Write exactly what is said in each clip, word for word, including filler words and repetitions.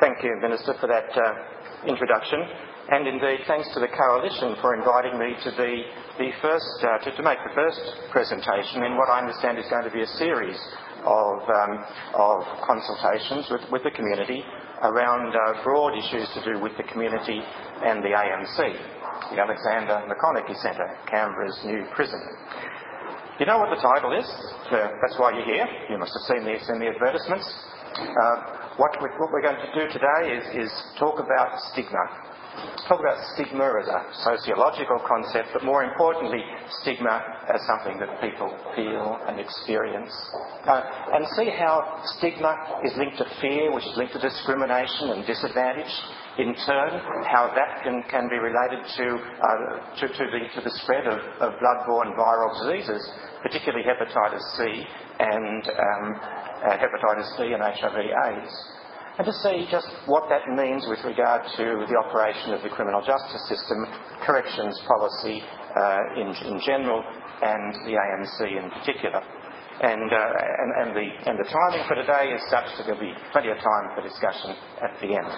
Thank you, Minister, for that uh, introduction. And indeed, thanks to the Coalition for inviting me to be the first, uh, to, to make the first presentation in what I understand is going to be a series of, um, of consultations with, with the community around uh, broad issues to do with the community and the A M C, the Alexander McConaughey Centre, Canberra's new prison. You know what the title is? Uh, that's why you're here. You must have seen this in the advertisements. Uh, what, we, what we're going to do today is, is talk about stigma. Talk about stigma as a sociological concept, but more importantly, stigma as something that people feel and experience. Uh, and see how stigma is linked to fear, which is linked to discrimination and disadvantage. In turn, how that can, can be related to, uh, to, to, the, to the spread of, of blood-borne viral diseases, particularly hepatitis C and um, uh, hepatitis B and H I V AIDS. And to see just what that means with regard to the operation of the criminal justice system, corrections policy uh, in, in general, and the A M C in particular. And, uh, and, and, the, and the timing for today is such that there'll be plenty of time for discussion at the end.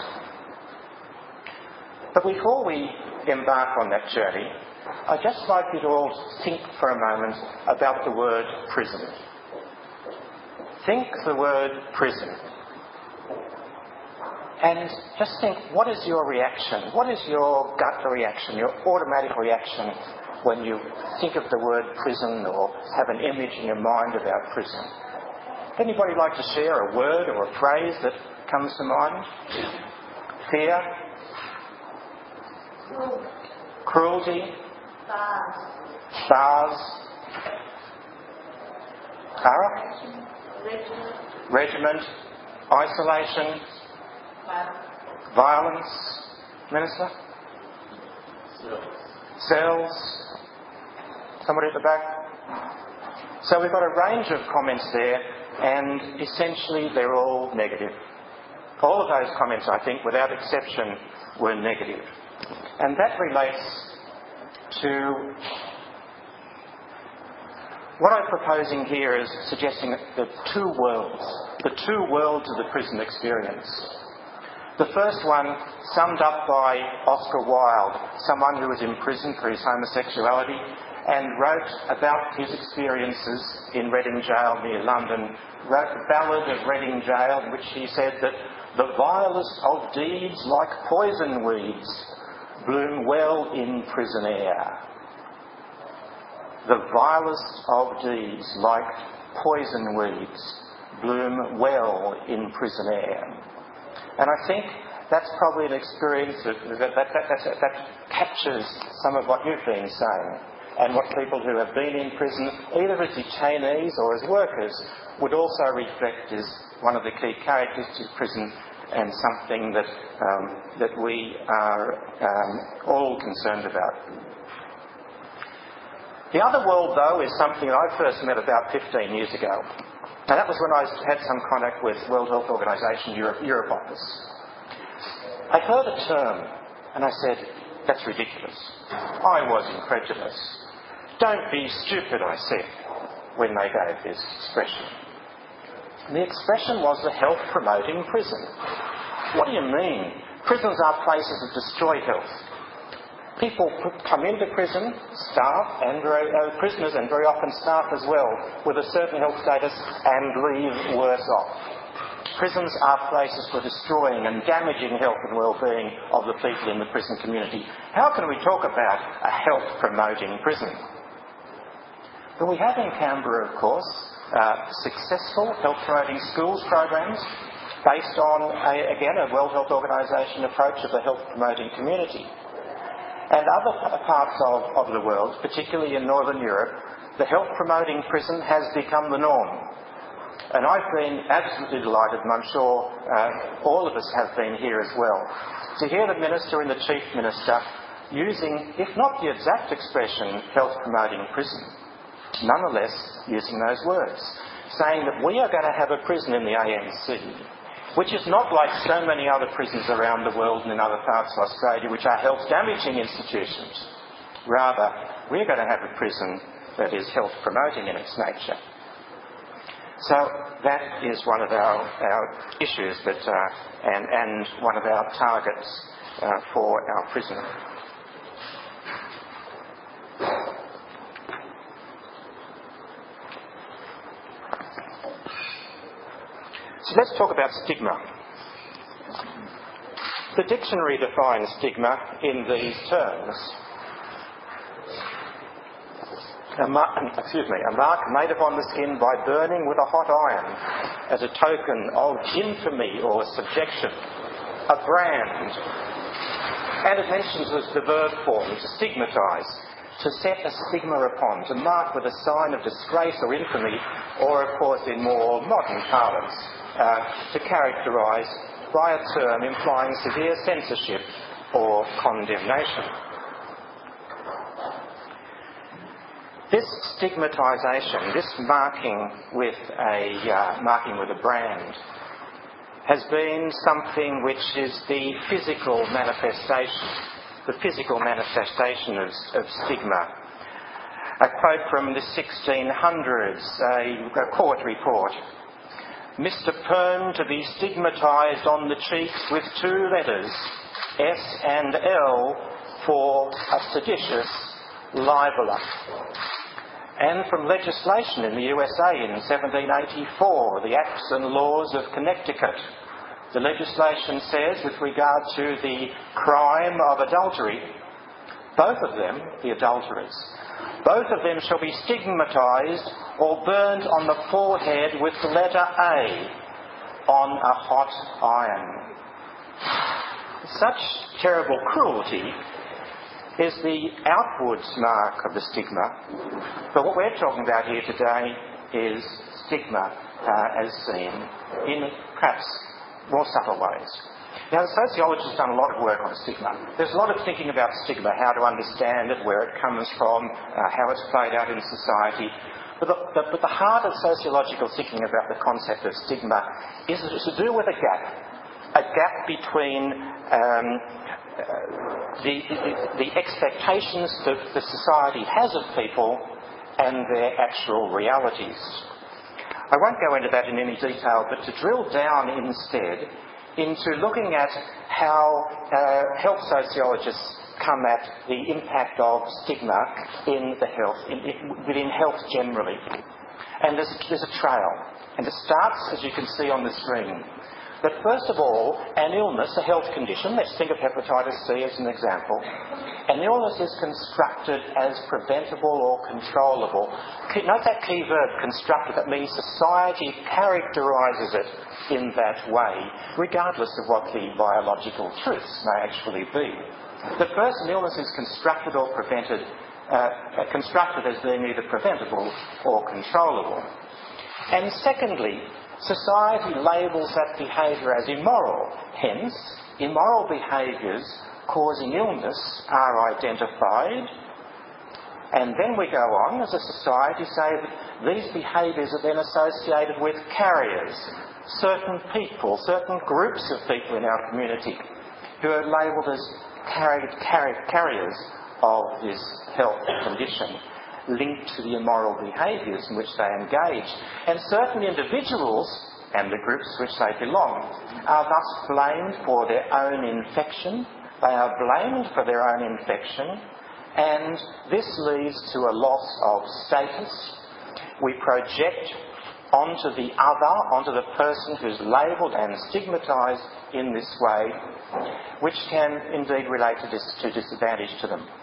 But before we embark on that journey, I'd just like you to all think for a moment about the word prison. Think the word prison. And just think, what is your reaction? What is your gut reaction, your automatic reaction when you think of the word prison or have an image in your mind about prison? Anybody like to share a word or a phrase that comes to mind? Fear? Cruelty? Stars. Stars. Tara? Regiment. Regiment. Isolation. Violence. Violence. Minister? Cells. Cells. Somebody at the back? So we've got a range of comments there, and essentially they're all negative. All of those comments, I think, without exception, were negative. And that relates to what I'm proposing here is suggesting that the two worlds, the two worlds of the prison experience. The first one summed up by Oscar Wilde, someone who was in prison for his homosexuality and wrote about his experiences in Reading Jail near London, wrote the Ballad of Reading Jail, in which he said that the vilest of deeds, like poison weeds, bloom well in prison air. The vilest of deeds, like poison weeds, bloom well in prison air. And I think that's probably an experience that, that, that, that, that captures some of what you've been saying, and what people who have been in prison, either as detainees or as workers, would also reflect as one of the key characteristics of prison, and something that um, that we are um, all concerned about. The other world, though, is something I first met about fifteen years ago. And that was when I had some contact with World Health Organization Europe, Europe office. I heard a term, and I said, that's ridiculous. I was incredulous. Don't be stupid, I said, when they gave this expression. And the expression was the health-promoting prison. What do you mean? Prisons are places that destroy health. People come into prison, staff, and very, uh, prisoners, and very often staff as well, with a certain health status, and leave worse off. Prisons are places for destroying and damaging health and well-being of the people in the prison community. How can we talk about a health-promoting prison? But we have in Canberra, of course, uh, successful health-promoting schools programs based on, a, again, a World Health Organization approach of the health-promoting community. And other parts of, of the world, particularly in Northern Europe, the health-promoting prison has become the norm. And I've been absolutely delighted, and I'm sure uh, all of us have been here as well, to hear the Minister and the Chief Minister using, if not the exact expression, health-promoting prison, nonetheless using those words, saying that we are going to have a prison in the A M C, which is not like so many other prisons around the world and in other parts of Australia, which are health-damaging institutions. Rather, we're going to have a prison that is health-promoting in its nature. So that is one of our, our issues that, uh, and, and one of our targets uh, for our prison. So let's talk about stigma. The dictionary defines stigma in these terms. A mark, excuse me, a mark made upon the skin by burning with a hot iron as a token of infamy or subjection. A brand. And it mentions as the verb form, to stigmatise, to set a stigma upon, to mark with a sign of disgrace or infamy, or of course in more modern parlance, uh, to characterise by a term implying severe censorship or condemnation. This stigmatisation, this marking with a uh, marking with a brand, has been something which is the physical manifestation, the physical manifestation of, of stigma. A quote from the sixteen hundreds, a, a court report. Mister Pern to be stigmatised on the cheeks with two letters, S and L, for a seditious libeller. And from legislation in the U S A in seventeen eighty-four, the Acts and Laws of Connecticut. The legislation says, with regard to the crime of adultery, both of them, the adulterers, both of them shall be stigmatised or burnt on the forehead with the letter A on a hot iron. Such terrible cruelty is the outwards mark of the stigma. But what we're talking about here today is stigma uh, as seen in perhaps more subtle ways. Now, the sociologists have done a lot of work on stigma. There's a lot of thinking about stigma, how to understand it, where it comes from, uh, how it's played out in society. But the, the, but the heart of sociological thinking about the concept of stigma is to do with a gap. A gap between um, uh, the, the, the expectations that the society has of people and their actual realities. I won't go into that in any detail, but to drill down instead into looking at how uh, health sociologists come at the impact of stigma in the health, in, in, within health generally. And there's, there's a trail. And it starts, as you can see on the screen, that first of all, an illness, a health condition, let's think of hepatitis C as an example, an illness is constructed as preventable or controllable. Note that key verb, constructed. That means society characterises it in that way, regardless of what the biological truths may actually be. That first, an illness is constructed or prevented, uh, constructed as being either preventable or controllable. And secondly, society labels that behaviour as immoral. Hence, immoral behaviours causing illness are identified, and then we go on as a society say that these behaviours are then associated with carriers, certain people, certain groups of people in our community who are labelled as carried, carried, carriers of this health condition, linked to the immoral behaviours in which they engage. And certain individuals and the groups to which they belong are thus blamed for their own infection. They are blamed for their own infection, and this leads to a loss of status. We project onto the other, onto the person who's labelled and stigmatised in this way, which can indeed relate to, dis- to disadvantage to them.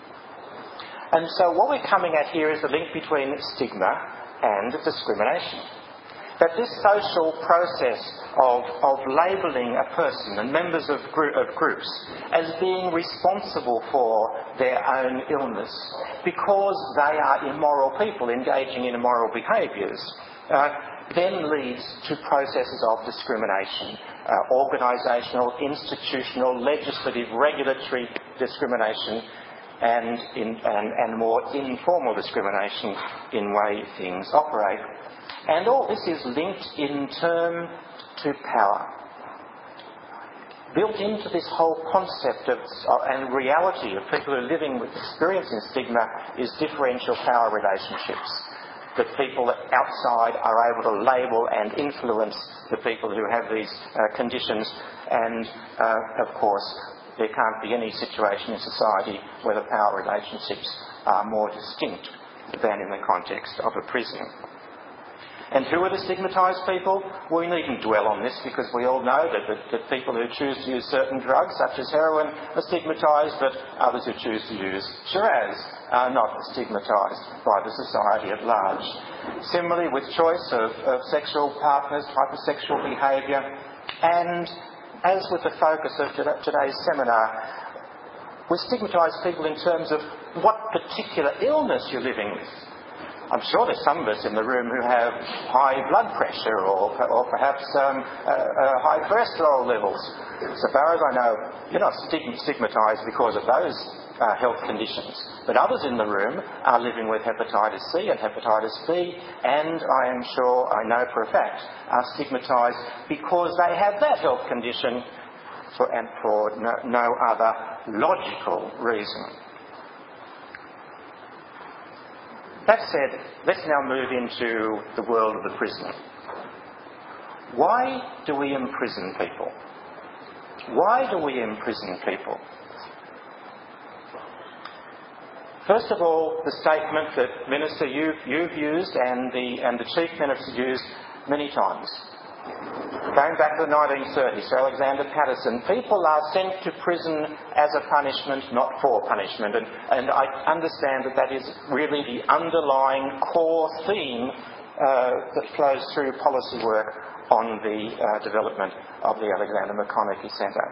And so what we're coming at here is the link between stigma and discrimination. That this social process of, of labelling a person and members of, group, of groups as being responsible for their own illness because they are immoral people engaging in immoral behaviours uh, then leads to processes of discrimination, uh, organisational, institutional, legislative, regulatory discrimination, and, in, and, and more informal discrimination in way things operate. And all this is linked in turn to power. Built into this whole concept of, uh, and reality of people who are living with experiencing stigma is differential power relationships. that people outside are able to label and influence the people who have these uh, conditions. And, uh, of course, there can't be any situation in society where the power relationships are more distinct than in the context of a prison. And who are the stigmatised people? We needn't dwell on this because we all know that, that, that people who choose to use certain drugs, such as heroin, are stigmatised, but others who choose to use Shiraz are not stigmatised by the society at large. Similarly, with choice of, of sexual partners, hypersexual behaviour, and as with the focus of today's seminar, we stigmatise people in terms of what particular illness you're living with. I'm sure there's some of us in the room who have high blood pressure or, or perhaps um, uh, uh, high cholesterol levels. So far as I know, you're not stigmatised because of those uh, health conditions. But others in the room are living with hepatitis C and hepatitis B, and I am sure, I know for a fact, are stigmatised because they have that health condition for, and for no, no other logical reason. That said, let's now move into the world of the prisoner. Why do we imprison people? Why do we imprison people? First of all, the statement that, Minister, you've, you've used and the, and the Chief Minister used many times. Going back to the nineteen thirties, Sir Alexander Patterson, people are sent to prison as a punishment, not for punishment. And, and I understand that that is really the underlying core theme uh, that flows through policy work on the uh, development of the Alexander McConaughey Centre.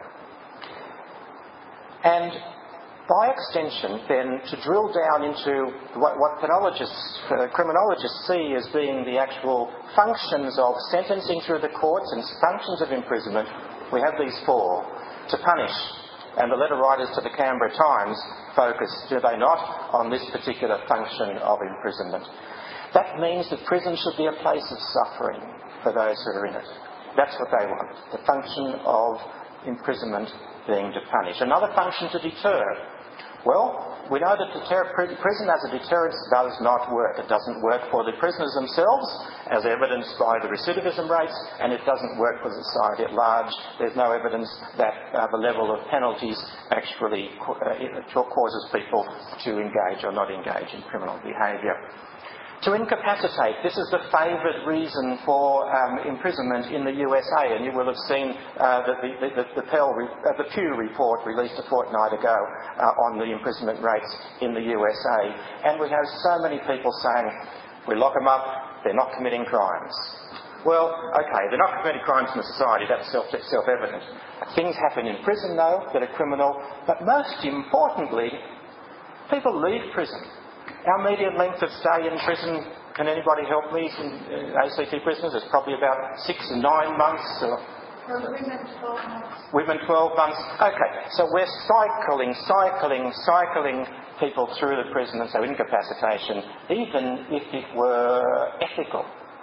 And by extension, then, to drill down into what, what penologists, uh, criminologists see as being the actual functions of sentencing through the courts and functions of imprisonment, we have these four. To punish, and the letter writers to the Canberra Times focus, do they not, on this particular function of imprisonment. That means that prison should be a place of suffering for those who are in it. That's what they want, the function of imprisonment being to punish. Another function, to deter. Well, we know that deter- prison as a deterrent does not work. It doesn't work for the prisoners themselves, as evidenced by the recidivism rates, and it doesn't work for society at large. There's no evidence that uh, the level of penalties actually uh, causes people to engage or not engage in criminal behaviour. To incapacitate, this is the favoured reason for um, imprisonment in the U S A, and you will have seen uh, that the, the, the, Pell re- uh, the Pew report released a fortnight ago uh, on the imprisonment rates in the U S A. And we have so many people saying, we lock them up, they're not committing crimes. Well, okay, they're not committing crimes in the society, that's self, self-evident. Things happen in prison, though, that are criminal, but most importantly, people leave prison. Our median length of stay in prison, can anybody help me? In uh, A C T prisoners, it's probably about six to nine months. Or For women, twelve months. Women, twelve months. Okay, so we're cycling, cycling, cycling people through the prison, and so incapacitation, even if it were ethical,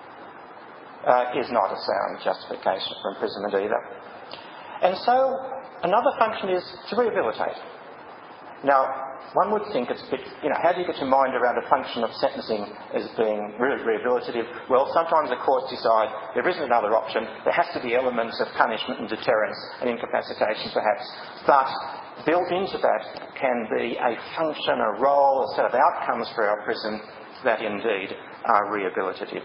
uh, is not a sound justification for imprisonment either. And so another function is to rehabilitate. Now, one would think it's a bit, you know, how do you get your mind around a function of sentencing as being re- rehabilitative? Well, sometimes the courts decide there isn't another option. There has to be elements of punishment and deterrence and incapacitation, perhaps. But built into that can be a function, a role, a set of outcomes for our prison that indeed are rehabilitative.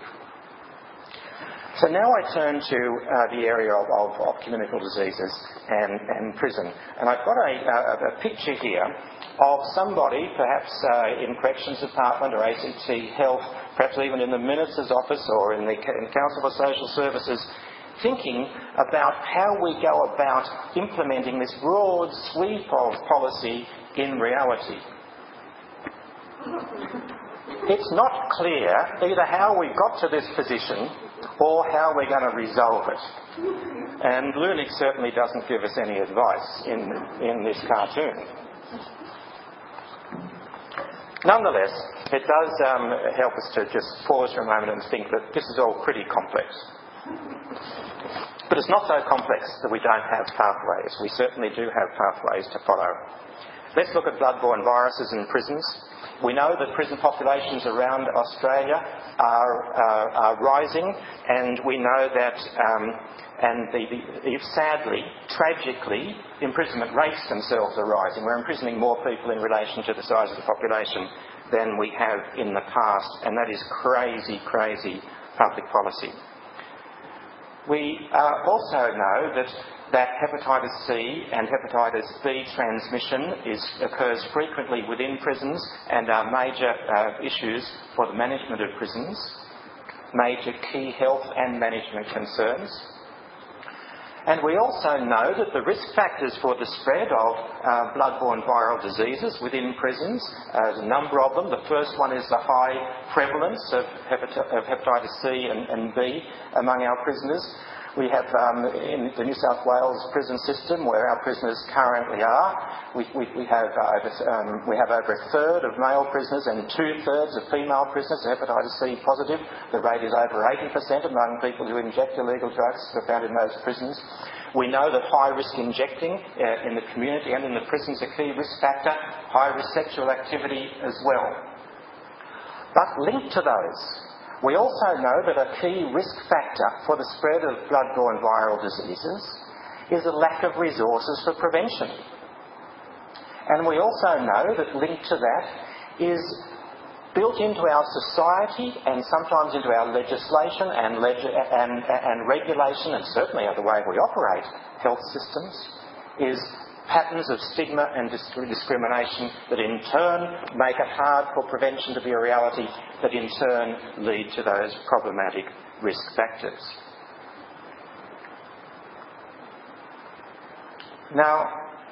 So now I turn to uh, the area of, of, of communicable diseases and, and prison. And I've got a, a, a picture here of somebody, perhaps uh, in Corrections Department or A C T Health, perhaps even in the Minister's office or in the in Council for Social Services, thinking about how we go about implementing this broad sweep of policy in reality. It's not clear either how we got to this position or how we're going to resolve it. And Lunik certainly doesn't give us any advice in, in this cartoon. Nonetheless, it does um, help us to just pause for a moment and think that this is all pretty complex. But it's not so complex that we don't have pathways. We certainly do have pathways to follow. Let's look at bloodborne viruses in prisons. We know that prison populations around Australia are, uh, are rising, and we know that, um, and the, the, sadly, tragically, imprisonment rates themselves are rising. We're imprisoning more people in relation to the size of the population than we have in the past, and that is crazy, crazy public policy. We uh, also know that, that hepatitis C and hepatitis B transmission is, occurs frequently within prisons and are major uh, issues for the management of prisons, major key health and management concerns. And we also know that the risk factors for the spread of uh, bloodborne viral diseases within prisons, uh, there's a number of them. The first one is the high prevalence of, hepati- of hepatitis C and, and B among our prisoners. We have, um, in the New South Wales prison system, where our prisoners currently are, we, we, we, have, uh, over, um, we have over a third of male prisoners and two-thirds of female prisoners hepatitis C positive. The rate is over eighty percent among people who inject illegal drugs are found in those prisons. We know that high-risk injecting uh, in the community and in the prisons is a key risk factor, high-risk sexual activity as well. But linked to those, we also know that a key risk factor for the spread of bloodborne viral diseases is a lack of resources for prevention. And we also know that linked to that is built into our society and sometimes into our legislation and, leg- and, and regulation, and certainly the way we operate health systems, is patterns of stigma and discrimination that in turn make it hard for prevention to be a reality, that in turn lead to those problematic risk factors. Now,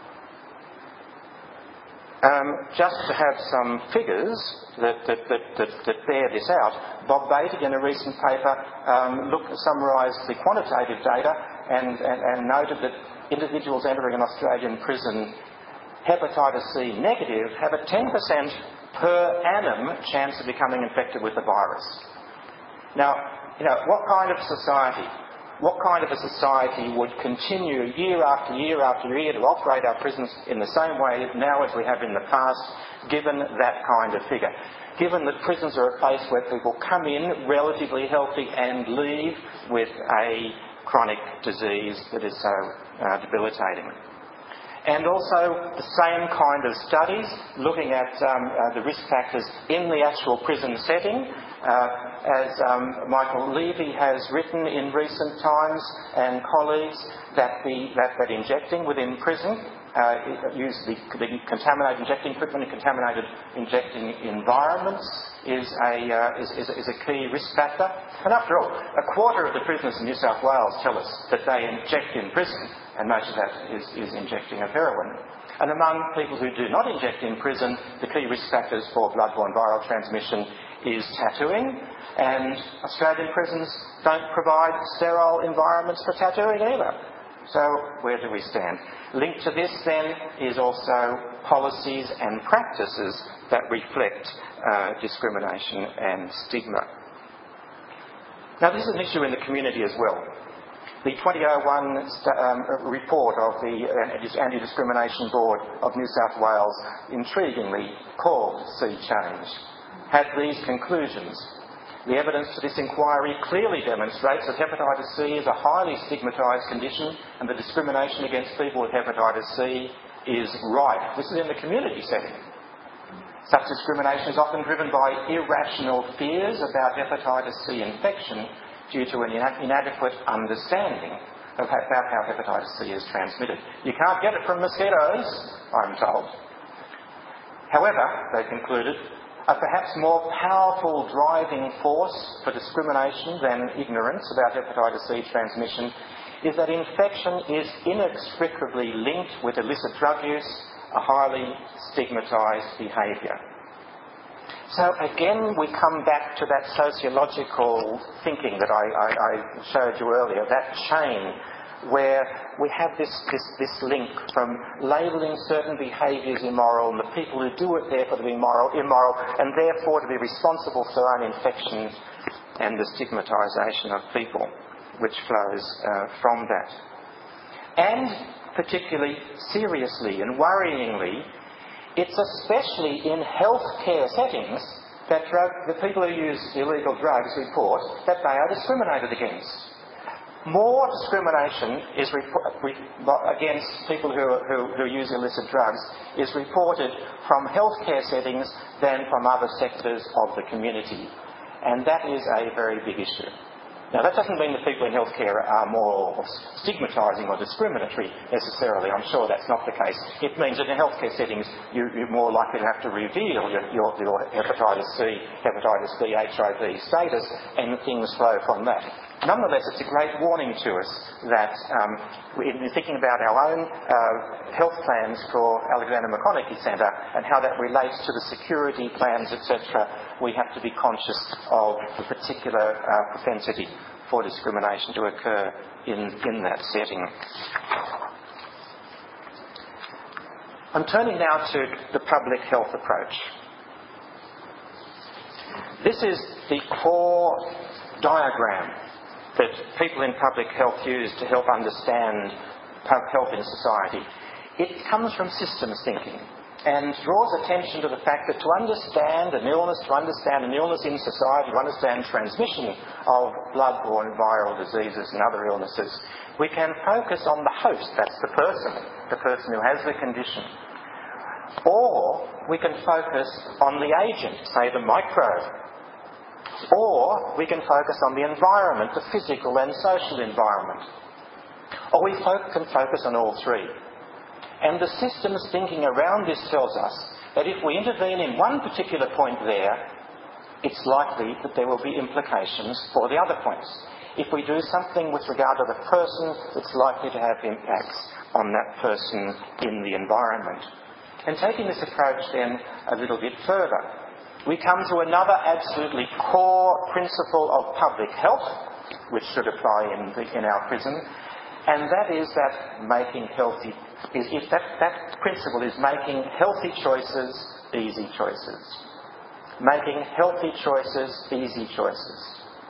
um, just to have some figures that, that, that, that, that bear this out, Bob Beatty in a recent paper um, looked, summarised the quantitative data and, and, and noted that individuals entering an Australian prison hepatitis C negative have a ten percent per annum chance of becoming infected with the virus. Now, you know, what kind of society, what kind of a society would continue year after year after year to operate our prisons in the same way now as we have in the past, given that kind of figure? Given that prisons are a place where people come in relatively healthy and leave with a chronic disease that is so uh, debilitating. And also the same kind of studies looking at um, uh, the risk factors in the actual prison setting, uh, as um, Michael Levy has written in recent times, and colleagues, that, the, that, that injecting within prison, uh, use the, the contaminated injecting equipment and contaminated injecting environments is a, uh, is, is, is a key risk factor. And after all, a quarter of the prisoners in New South Wales tell us that they inject in prison, and most of that is, is injecting of heroin. And among people who do not inject in prison, the key risk factors for bloodborne viral transmission is tattooing, and Australian prisons don't provide sterile environments for tattooing either. So where do we stand? Linked to this then is also policies and practices that reflect uh, discrimination and stigma. Now this is an issue in the community as well. The twenty oh one um, report of the Anti-Discrimination Board of New South Wales, intriguingly called Sea Change, had these conclusions. The evidence to this inquiry clearly demonstrates that hepatitis C is a highly stigmatised condition, and the discrimination against people with hepatitis C is rife. This is in the community setting. Such discrimination is often driven by irrational fears about hepatitis C infection due to an inadequate understanding of how, about how hepatitis C is transmitted. You can't get it from mosquitoes, I'm told. However, they concluded, a perhaps more powerful driving force for discrimination than ignorance about hepatitis C transmission is that infection is inextricably linked with illicit drug use, a highly stigmatised behaviour. So again, we come back to that sociological thinking that I, I, I showed you earlier, that chain where we have this, this, this link from labelling certain behaviours immoral and the people who do it therefore to be moral, immoral and therefore to be responsible for their own infections and the stigmatisation of people. which flows uh, from that. And particularly seriously and worryingly, it's especially in healthcare settings that drug, the people who use illegal drugs report that they are discriminated against. More discrimination is rep- re- against people who, who, who use illicit drugs is reported from healthcare settings than from other sectors of the community. And that is a very big issue. Now, that doesn't mean that people in healthcare are more stigmatising or discriminatory necessarily. I'm sure that's not the case. It means that in healthcare settings you, you're more likely to have to reveal your, your, your hepatitis C, hepatitis B, H I V status, and things flow from that. Nonetheless, it's a great warning to us that um, in thinking about our own uh, health plans for Alexander McConaughey Centre and how that relates to the security plans, et cetera, we have to be conscious of the particular uh, propensity for discrimination to occur in, in that setting. I'm turning now to the public health approach. This is the core diagram that people in public health use to help understand public health in society. It comes from systems thinking and draws attention to the fact that to understand an illness, to understand an illness in society, to understand transmission of blood-borne viral diseases and other illnesses, we can focus on the host, that's the person, the person who has the condition. Or we can focus on the agent, say the microbe. Or we can focus on the environment, the physical and social environment. Or we fo- can focus on all three. And the systems thinking around this tells us that if we intervene in one particular point there, it's likely that there will be implications for the other points. If we do something with regard to the person, it's likely to have impacts on that person in the environment. And taking this approach then a little bit further, we come to another absolutely core principle of public health, which should apply in, the, in our prison, and that is that making healthy, is if that, that principle is making healthy choices easy choices. Making healthy choices easy choices.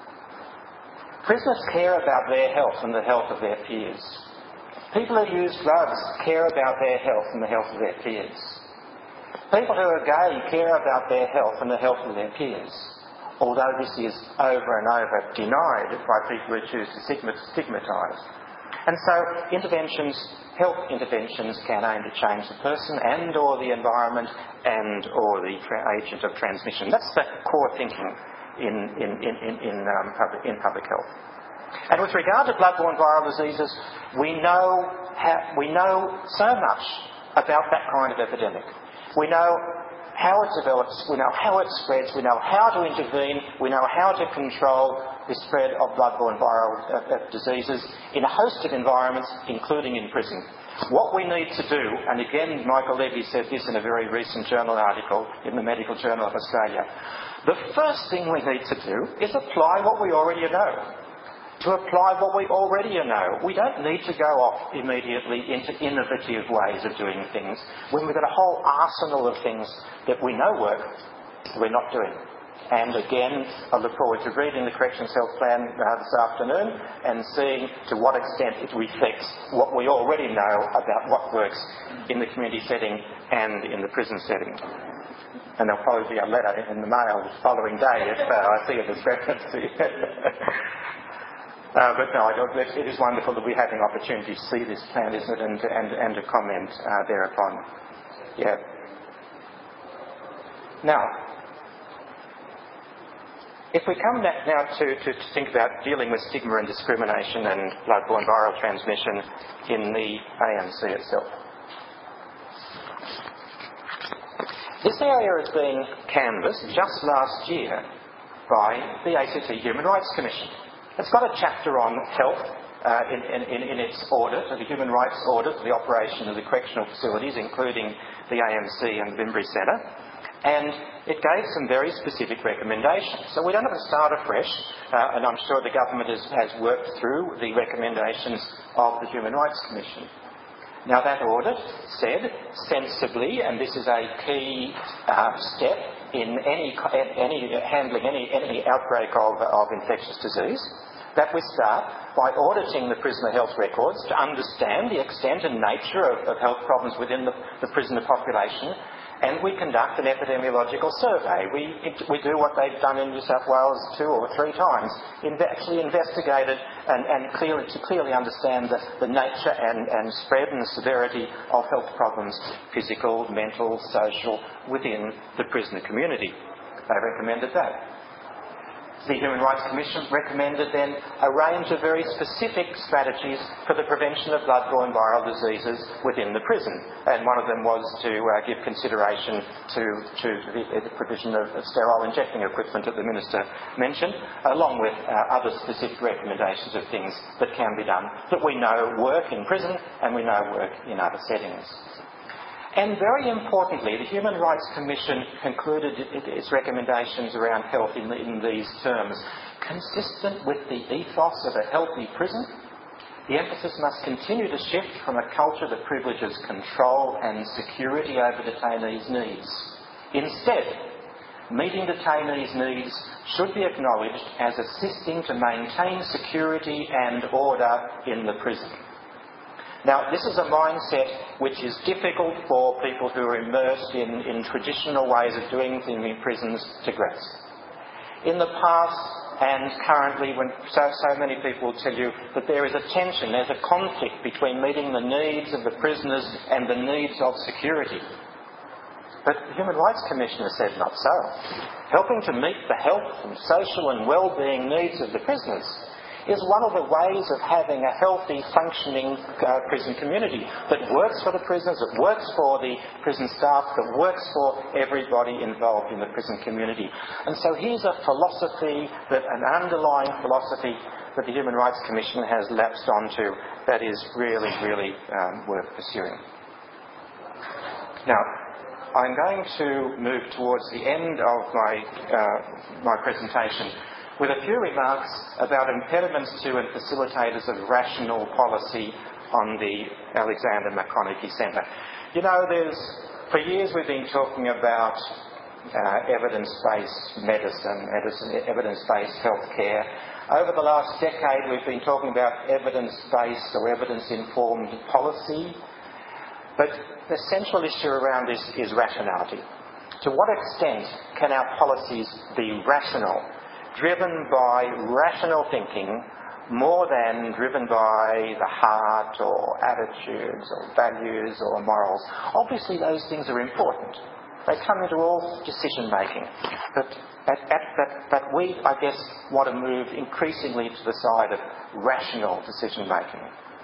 Prisoners care about their health and the health of their peers. People who use drugs care about their health and the health of their peers. People who are gay care about their health and the health of their peers, although this is over and over denied by people who choose to stigmatise. And so interventions, health interventions can aim to change the person and or the environment and or the tra- agent of transmission. That's the core thinking in, in, in, in, in, um, public, in public health. And with regard to blood-borne viral diseases, we know, ha- we know so much about that kind of epidemic. We know how it develops, we know how it spreads, we know how to intervene, we know how to control the spread of blood-borne viral uh, uh, diseases in a host of environments, including in prison. What we need to do, and again Michael Levy said this in a very recent journal article in the Medical Journal of Australia, the first thing we need to do is apply what we already know. To apply what we already know. We don't need to go off immediately into innovative ways of doing things when we've got a whole arsenal of things that we know work, we're not doing. And again, I look forward to reading the Corrections Health Plan uh, this afternoon and seeing to what extent it reflects what we already know about what works in the community setting and in the prison setting. And there'll probably be a letter in the mail the following day if uh, I see a discrepancy. Uh, but no, I don't, it is wonderful that we're having opportunity to see this plan, isn't it, and, and, and to comment uh, thereupon. Yeah. Now, if we come back now to, to, to think about dealing with stigma and discrimination and blood-borne viral transmission in the A M C itself. This area has been canvassed just last year by the A C T Human Rights Commission. It's got a chapter on health uh, in, in, in its audit, the human rights audit of the operation of the correctional facilities, including the A M C and Bimbri Centre, and it gave some very specific recommendations. So we don't have to start afresh, uh, and I'm sure the government has, has worked through the recommendations of the Human Rights Commission. Now that audit said sensibly, and this is a key uh, step in any, any handling any, any outbreak of, of infectious disease, that we start by auditing the prisoner health records to understand the extent and nature of, of health problems within the, the prisoner population, and we conduct an epidemiological survey. We, we do what they've done in New South Wales two or three times, Inve- actually investigated and, and clearly, to clearly understand the, the nature and, and spread and severity of health problems, physical, mental, social, within the prisoner community. They recommended that. The Human Rights Commission recommended then a range of very specific strategies for the prevention of blood-borne viral diseases within the prison. And one of them was to uh, give consideration to, to the, the provision of, of sterile injecting equipment that the Minister mentioned, along with uh, other specific recommendations of things that can be done that we know work in prison and we know work in other settings. And very importantly, the Human Rights Commission concluded its recommendations around health in, in these terms. Consistent with the ethos of a healthy prison, the emphasis must continue to shift from a culture that privileges control and security over detainees' needs. Instead, meeting detainees' needs should be acknowledged as assisting to maintain security and order in the prison. Now, this is a mindset which is difficult for people who are immersed in, in traditional ways of doing things in prisons to grasp. In the past and currently, when so, so many people will tell you that there is a tension, there's a conflict between meeting the needs of the prisoners and the needs of security. But the Human Rights Commissioner said not so. Helping to meet the health and social and well-being needs of the prisoners is one of the ways of having a healthy, functioning uh, prison community that works for the prisoners, that works for the prison staff, that works for everybody involved in the prison community. And so here's a philosophy, that an underlying philosophy that the Human Rights Commission has lapsed onto that is really, really um, worth pursuing. Now, I'm going to move towards the end of my, uh, my presentation with a few remarks about impediments to and facilitators of rational policy on the Alexander McConaughey Centre. You know, there's, for years we've been talking about uh, evidence-based medicine, medicine, evidence-based healthcare. Over the last decade we've been talking about evidence-based or evidence-informed policy. But the central issue around this is rationality. To what extent can our policies be rational, driven by rational thinking more than driven by the heart or attitudes or values or morals? Obviously those things are important. They come into all decision making. But, at, at, but, but we, I guess, want to move increasingly to the side of rational decision making.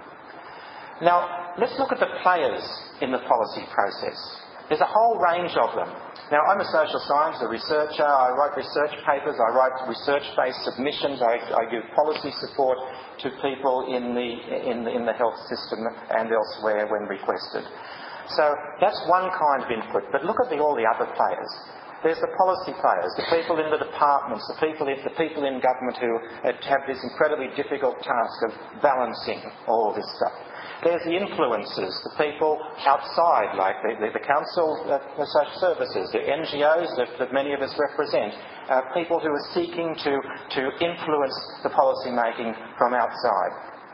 Now, let's look at the players in the policy process. There's a whole range of them. Now, I'm a social scientist, a researcher. I write research papers. I write research-based submissions. I, I give policy support to people in the, in, the, in the health system and elsewhere when requested. So that's one kind of input. But look at the, all the other players. There's the policy players, the people in the departments, the people in, the people in government who have this incredibly difficult task of balancing all this stuff. There's the influencers, the people outside, like the, the, the Council of Social Services, the N G Os that, that many of us represent, uh, people who are seeking to, to influence the policy making from outside.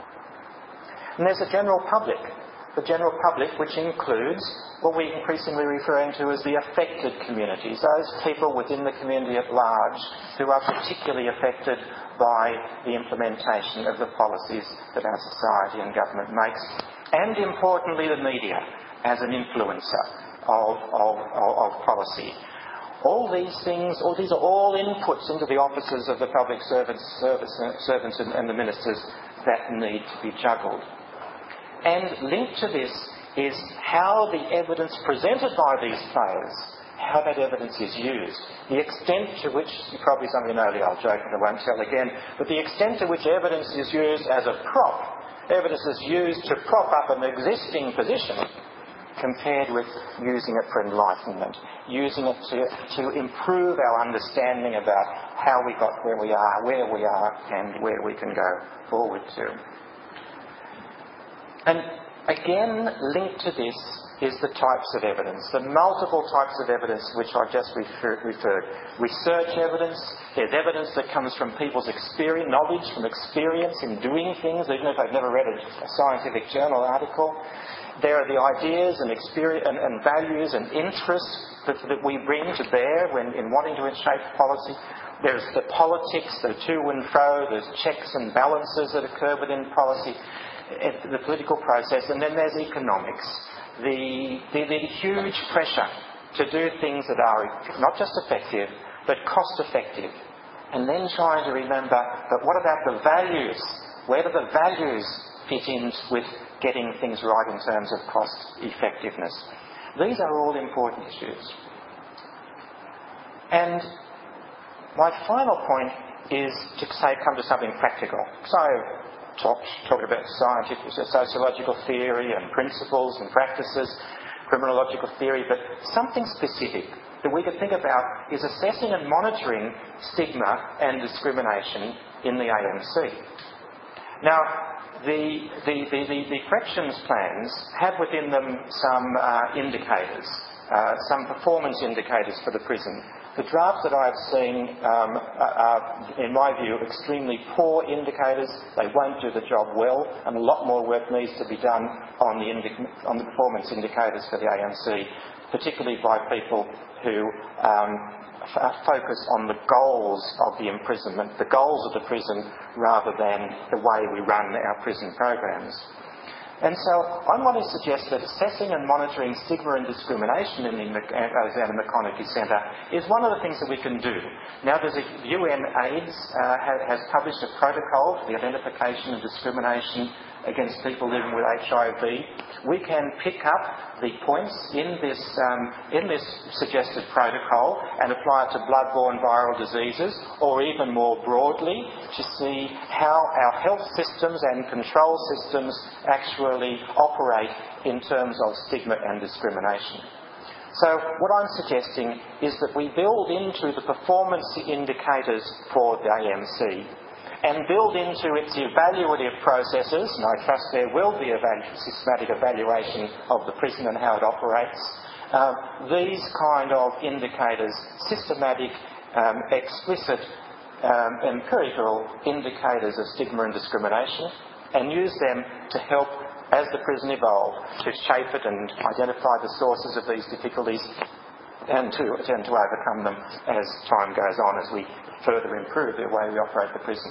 And there's the general public. The general public, which includes what we're increasingly referring to as the affected communities, those people within the community at large who are particularly affected by the implementation of the policies that our society and government makes, and importantly the media as an influencer of, of, of, of policy. All these things, all these are all inputs into the offices of the public servants, service, servants and, and the ministers that need to be juggled. And linked to this is how the evidence presented by these players, how that evidence is used. The extent to which, probably some of you know the old joke and I won't tell again, but the extent to which evidence is used as a prop, evidence is used to prop up an existing position compared with using it for enlightenment, using it to, to improve our understanding about how we got where we are, where we are, and where we can go forward to. And Again, linked to this is the types of evidence, the multiple types of evidence which I've just refer- referred. Research evidence, there's evidence that comes from people's experience, knowledge from experience in doing things, even if they've never read a scientific journal article. There are the ideas and, experience, and, and values and interests that, that we bring to bear when in wanting to shape policy. There's the politics, the to and fro, there's checks and balances that occur within policy, the political process, and then there's economics. The, the, the huge pressure to do things that are not just effective, but cost-effective. And then trying to remember, but what about the values? Where do the values fit in with getting things right in terms of cost-effectiveness? These are all important issues. And my final point is to say, come to something practical. So, Talked, talked about scientific, sociological theory and principles and practices, criminological theory, but something specific that we could think about is assessing and monitoring stigma and discrimination in the A M C. Now, the, the, the, the, the corrections plans have within them some uh, indicators, uh, some performance indicators for the prison. The drafts that I've seen um, are, in my view, extremely poor indicators. They won't do the job well, and a lot more work needs to be done on the, indi- on the performance indicators for the A M C, particularly by people who um, f- focus on the goals of the imprisonment, the goals of the prison, rather than the way we run our prison programs. And so I want to suggest that assessing and monitoring stigma and discrimination in the Alexander McConaughey Centre is one of the things that we can do. Now, there's a U N AIDS uh, has published a protocol for the identification of discrimination against people living with H I V. We can pick up the points in this um, in this suggested protocol and apply it to blood-borne viral diseases, or even more broadly, to see how our health systems and control systems actually operate in terms of stigma and discrimination. So what I'm suggesting is that we build into the performance indicators for the A M C and build into its evaluative processes, and I trust there will be a evalu- systematic evaluation of the prison and how it operates, uh, these kind of indicators, systematic, um, explicit, um, empirical indicators of stigma and discrimination, and use them to help, as the prison evolves, to shape it and identify the sources of these difficulties and to attempt to overcome them as time goes on, as we further improve the way we operate the prison.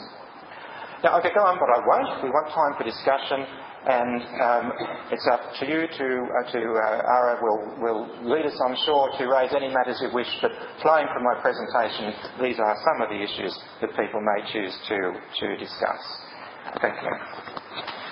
Now, I could go on, but I won't. We want time for discussion, and um, it's up to you to, uh, to uh, Ara will, will lead us, I'm sure, to raise any matters you wish, but flowing from my presentation, these are some of the issues that people may choose to, to discuss. Thank you.